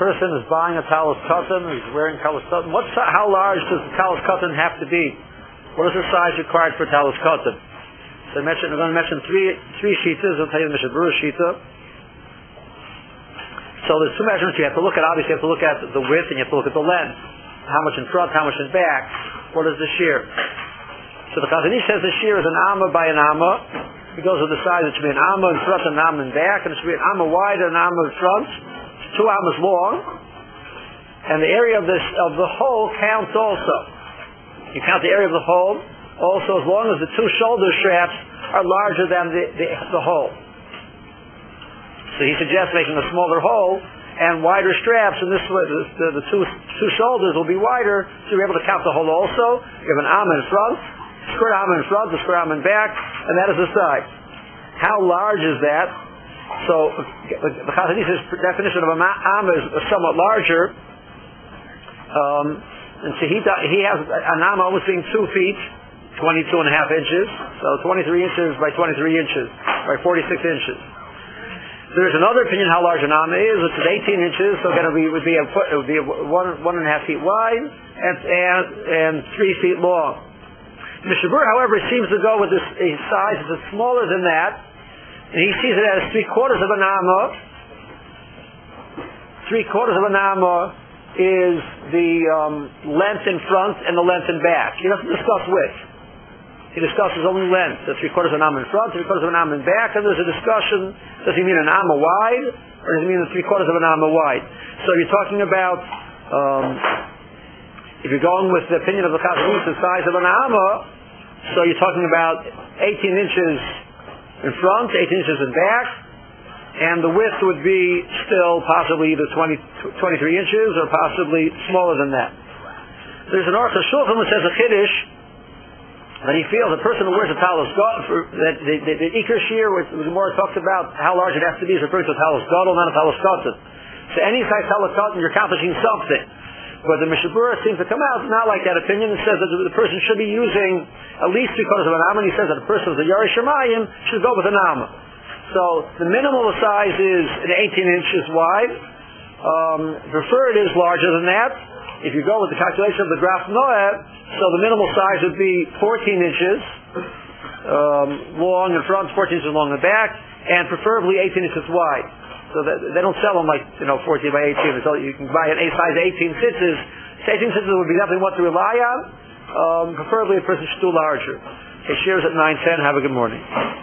person is buying a talis katan, he's wearing talis katan. How large does the talis katan have to be? What is the size required for talis katan? So we're going to mention three shitas. I'll tell you the Mishnah Berurah shita. So there's two measurements you have to look at. Obviously, you have to look at the width and you have to look at the length. How much in front, how much in back. What is the shear? So the Chazon Ish says the shear is an amma by an amma. He goes with the size. It should be an amma in front and an amma in back, and it should be an amma wide and an amma in front. It's 2 ammas long, and the area of the hole counts also. You count the area of the hole also as long as the 2 shoulder straps are larger than the hole. So he suggests making a smaller hole and wider straps, and this way the two shoulders will be wider, so you're able to count the hole also. You have an amma in front, square amma in front, the square amma in back, and that is the size. How large is that? So the Chazon Ish's definition of an amma is somewhat larger. And so he has an amma almost being 2 feet, 22 and a half inches, so 23 inches by 23 inches, by 46 inches. There's another opinion how large an amma is, which is 18 inches, so it would be 1.5 feet wide and 3 feet long. Mishnah Berurah, however, seems to go with a size that's smaller than that, and he sees it as 3/4 of an amma. 3/4 of an amma is the length in front and the length in back. He doesn't discuss width. He discusses only length. The 3/4 of an amma in front, 3/4 of an amma in back, and there's a discussion, does he mean an amma wide, or does he mean the 3/4 of an amma wide? So you're talking about, if you're going with the opinion of the Chazon Ish, the size of an amma, so you're talking about 18 inches in front, 18 inches in back, and the width would be still possibly either 23 inches or possibly smaller than that. There's an Aruch HaShulchan that says a chiddush that he feels a person who wears a talis gadol, that the Iker shear, which the Gemara talks about how large it has to be, is referring to a talis gadol, not a talis katan. So any size talis katan, you're accomplishing something. But the Mishnah Berurah seems to come out not like that opinion. It says that the person should be using at least 3/4 of an amma, and he says that the person who's a Yarei Shemayim should go with an amma. So the minimal size is 18 inches wide. Preferred is larger than that. If you go with the calculation of the Graf Noah, so the minimal size would be 14 inches long in front, 14 inches long in the back, and preferably 18 inches wide. So that, they don't sell them like 14 by 18. So you can buy an size 18 sitzes. 18 sitzes would be definitely what to rely on. Preferably a person should do larger. Okay, shares at 9:10. Have a good morning.